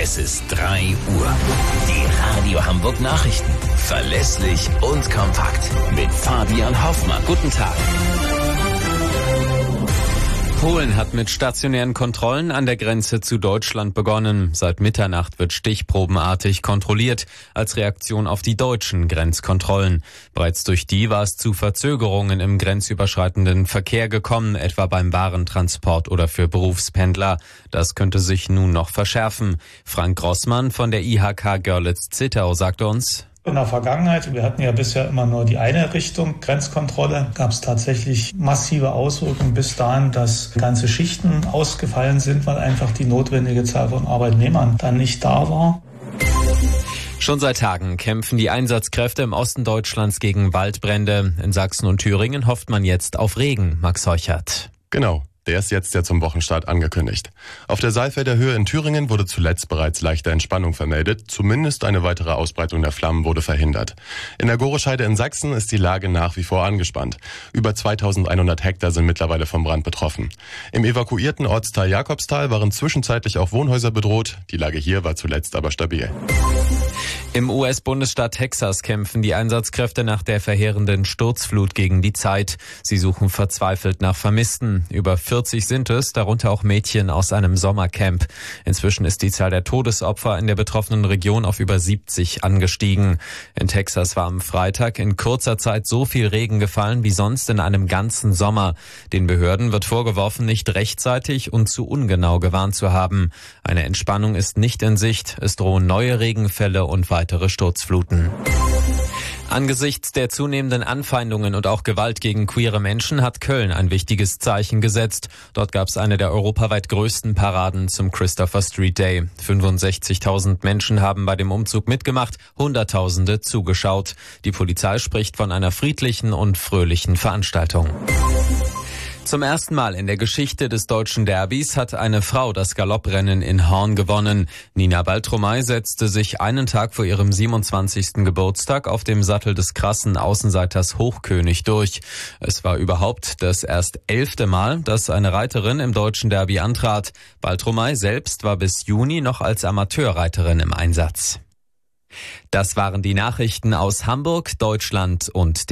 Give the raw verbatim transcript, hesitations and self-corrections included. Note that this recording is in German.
Es ist drei Uhr. Die Radio Hamburg Nachrichten. Verlässlich und kompakt. Mit Fabian Hoffmann. Guten Tag. Polen hat mit stationären Kontrollen an der Grenze zu Deutschland begonnen. Seit Mitternacht wird stichprobenartig kontrolliert, als Reaktion auf die deutschen Grenzkontrollen. Bereits durch die war es zu Verzögerungen im grenzüberschreitenden Verkehr gekommen, etwa beim Warentransport oder für Berufspendler. Das könnte sich nun noch verschärfen. Frank Grossmann von der I H K Görlitz-Zittau sagte uns: In der Vergangenheit, wir hatten ja bisher immer nur die eine Richtung Grenzkontrolle, gab es tatsächlich massive Auswirkungen bis dahin, dass ganze Schichten ausgefallen sind, weil einfach die notwendige Zahl von Arbeitnehmern dann nicht da war. Schon seit Tagen kämpfen die Einsatzkräfte im Osten Deutschlands gegen Waldbrände. In Sachsen und Thüringen hofft man jetzt auf Regen. Max Heuchert. Genau. Der ist jetzt ja zum Wochenstart angekündigt. Auf der Saalfelder Höhe in Thüringen wurde zuletzt bereits leichte Entspannung vermeldet. Zumindest eine weitere Ausbreitung der Flammen wurde verhindert. In der Gorescheide in Sachsen ist die Lage nach wie vor angespannt. Über zweitausendeinhundert Hektar sind mittlerweile vom Brand betroffen. Im evakuierten Ortsteil Jakobstal waren zwischenzeitlich auch Wohnhäuser bedroht. Die Lage hier war zuletzt aber stabil. Im U S-Bundesstaat Texas kämpfen die Einsatzkräfte nach der verheerenden Sturzflut gegen die Zeit. Sie suchen verzweifelt nach Vermissten. Über vierzig sind es, darunter auch Mädchen aus einem Sommercamp. Inzwischen ist die Zahl der Todesopfer in der betroffenen Region auf über siebzig angestiegen. In Texas war am Freitag in kurzer Zeit so viel Regen gefallen wie sonst in einem ganzen Sommer. Den Behörden wird vorgeworfen, nicht rechtzeitig und zu ungenau gewarnt zu haben. Eine Entspannung ist nicht in Sicht. Es drohen neue Regenfälle und weitere Sturzfluten. Angesichts der zunehmenden Anfeindungen und auch Gewalt gegen queere Menschen hat Köln ein wichtiges Zeichen gesetzt. Dort gab es eine der europaweit größten Paraden zum Christopher Street Day. fünfundsechzigtausend Menschen haben bei dem Umzug mitgemacht, Hunderttausende zugeschaut. Die Polizei spricht von einer friedlichen und fröhlichen Veranstaltung. Zum ersten Mal in der Geschichte des deutschen Derbys hat eine Frau das Galopprennen in Horn gewonnen. Nina Baltromei setzte sich einen Tag vor ihrem siebenundzwanzigsten Geburtstag auf dem Sattel des krassen Außenseiters Hochkönig durch. Es war überhaupt das erst elfte Mal, dass eine Reiterin im deutschen Derby antrat. Baltromei selbst war bis Juni noch als Amateurreiterin im Einsatz. Das waren die Nachrichten aus Hamburg, Deutschland und